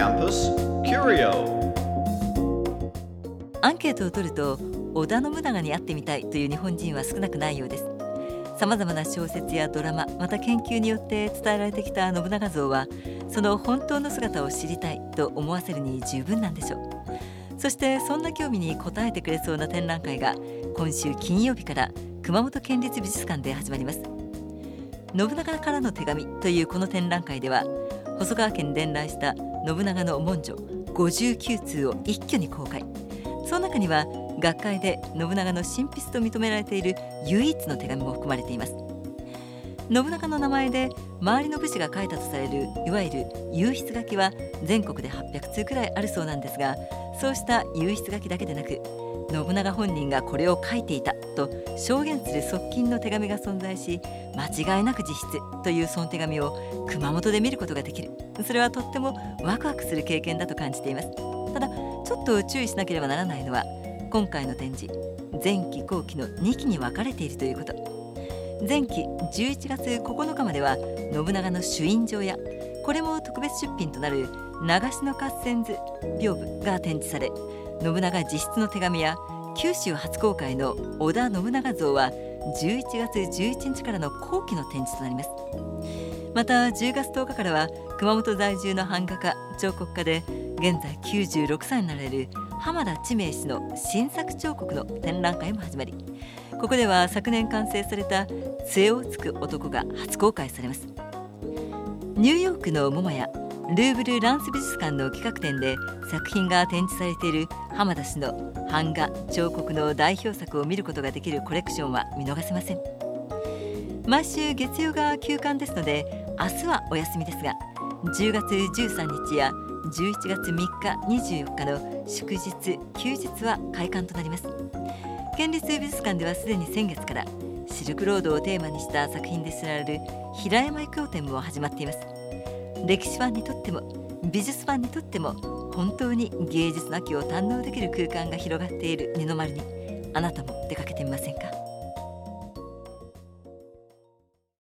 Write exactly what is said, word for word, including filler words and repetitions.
Campus Curio。 アンケートを取ると織田信長に会ってみたいという日本人は少なくないようです。さまざまな小説やドラマ、また研究によって伝えられてきた信長像はその本当の姿を知りたいと思わせるに十分なんでしょう。そしてそんな興味に応えてくれそうな展覧会が今週金曜日から熊本県立美術館で始まります。信長からの手紙というこの展覧会では細川家に伝来した信長の文書ごじゅうきゅうつうを一挙に公開。その中には学会で信長の真筆と認められている唯一の手紙も含まれています。信長の名前で周りの武士が書いたとされるいわゆる幽筆書きは全国ではっぴゃくつうくらいあるそうなんですが、そうした幽筆書きだけでなく信長本人がこれを書いていたと証言する側近の手紙が存在し、間違いなく自筆というその手紙を熊本で見ることができる。それはとってもワクワクする経験だと感じています。ただちょっと注意しなければならないのは今回の展示前期後期のにきに分かれているということ。前期じゅういちがつここのかまでは信長の朱印状やこれも特別出品となる長篠合戦図屏風が展示され、信長自筆の手紙や九州初公開の織田信長像はじゅういちがつじゅういちにちからの後期の展示となります。またじゅうがつとおかからは熊本在住の版画家彫刻家で現在きゅうじゅうろくさいになられる浜田知明氏の新作彫刻の展覧会も始まり、ここでは昨年完成された杖をつく男が初公開されます。ニューヨークのモマやルーブル・ランス美術館の企画展で作品が展示されている浜田氏の版画彫刻の代表作を見ることができるコレクションは見逃せません。毎週月曜が休館ですので明日はお休みですが、じゅうがつじゅうさんにちやじゅういちがつみっか、にじゅうよっかの祝日・休日は開館となります。県立美術館ではすでに先月からシルクロードをテーマにした作品で知られる平山郁夫展も始まっています。歴史ファンにとっても美術ファンにとっても本当に芸術の秋を堪能できる空間が広がっている二の丸にあなたも出かけてみませんか。